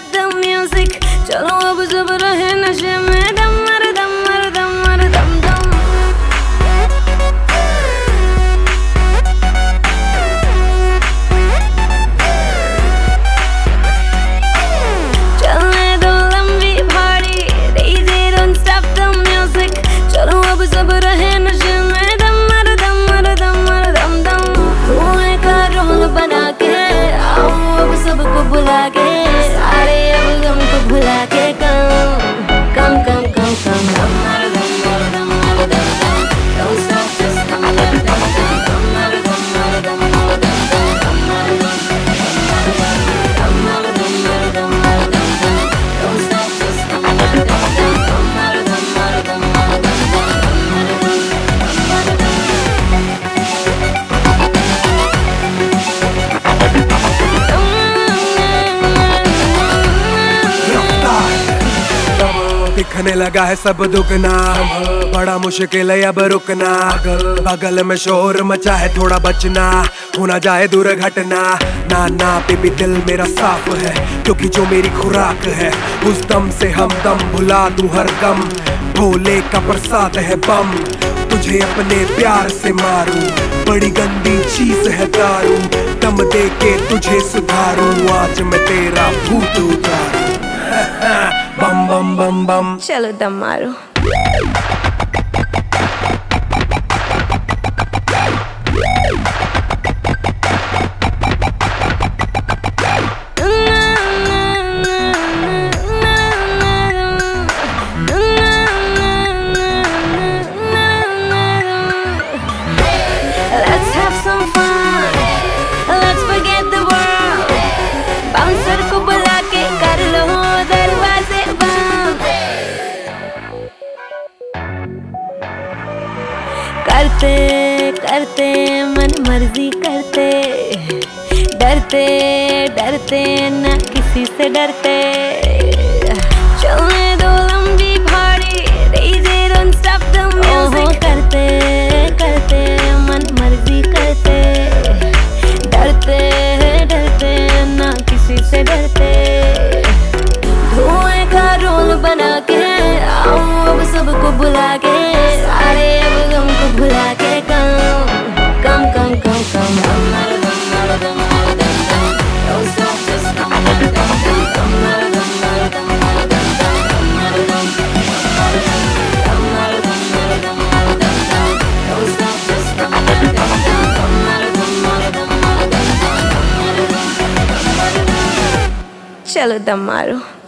stop the music. चलो अब सब रहे नशे में, दम मार दम मार दम मार दम दम। चलने दो लंबी भाड़ी, DJ don't stop the music. चलो अब सब रहे नशे में, दम मार दम मार दम मार दम दम। धुएं का रोल बना के आओ अब सबको बुला के, सारे अब गम को भुला के कम कम कम कम कम दम मार दम मार दम मार दम दम। Don't stop this dum dum dum dum dum मार दम मार दम मार दम दम दम मार दम मार दम मार दम मार दम दम। Don't stop this dum dum dum dum dum मार दम मार दम मार दम दिखने लगा है सब दुगना, बड़ा मुश्किल है अब रुकना। बगल में शोर मचा है थोड़ा बचना, होना जाए दुर्घटना। ना ना बेबी दिल मेरा साफ है, क्योंकि जो मेरी खुराक है उस दम से हम दम भुला दूं हर गम। भोले का प्रसाद है बम, तुझे अपने प्यार से मारूं, बड़ी गंदी चीज है दारू। दम दे के तुझे सुधारूं, आज मैं तेरा भूत उतारूं। बम बम बम बम, चलो दम मारो। Let's have some fun, let's forget the world. Bouncer को बुला के कर लो दरवाजे बंद। करते करते मन मर्जी करते, डरते डरते ना किसी से डरते। चलने दो लंबी भाड़ी, DJ don't stop the music. करते करते मन मर्जी करते, डरते डरते ना किसी से डरते। धुएं का रोल बना के आओ अब सबको बुला के, सारे अब गम को भुला के कम कम कम कम कम दम मार दम मार दम मार दम दम। Don't stop this dum dum dum dum dum मार दम मार दम मार दम दम दम मार दम दम मार दम मार दम मार दम दम। Don't stop this dum dum dum dum dum मार दम मार दम मार दम दम मार दम। चलो दम मारो।